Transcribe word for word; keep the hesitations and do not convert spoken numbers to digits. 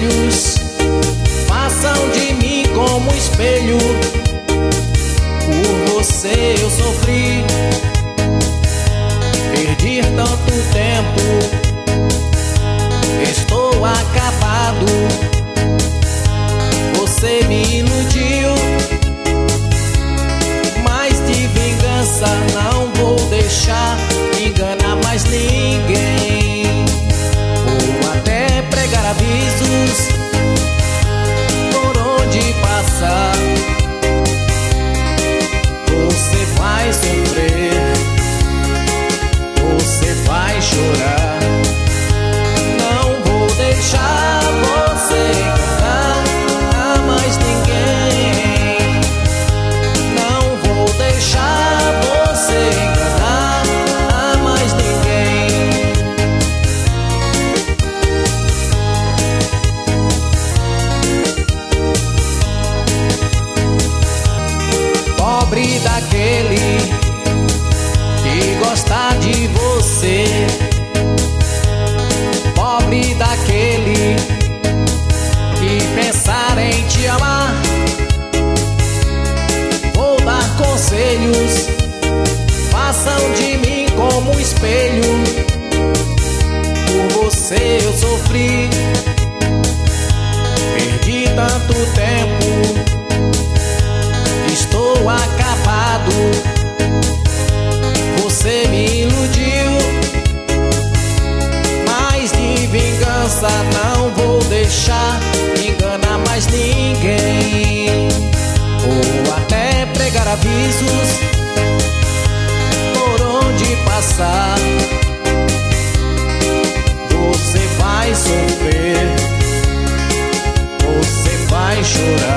conselhos façam de mim como um espelho. Por você eu sofri, perdi tanto tempo, estou acabado. Você me iludiu, mas de vingança não vou deixar enganar mais ninguém. Vou até pregar avisos por onde passar. Você vai sofrer, você vai chorar. Não vou deixar você enganar a mais ninguém. Não vou deixar você enganar a mais ninguém. Pobre daquele que gosta de você, pobre daquele que pensar em te amar. Vou dar conselhos, façam de mim como um espelho. Por você eu sofri, perdi tanto tempo, estou acabado. Você me iludiu, mas de vingança não vou deixar enganar mais ninguém. Ou até pregar avisos por onde passar. Você vai sofrer, você vai chorar.